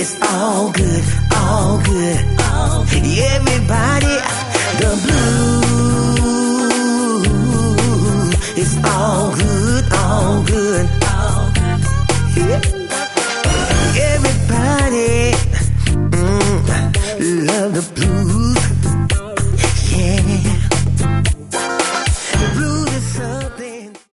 It's all good, all good. Everybody, the blues. It's all good, all good. Yeah. Everybody, love the blues.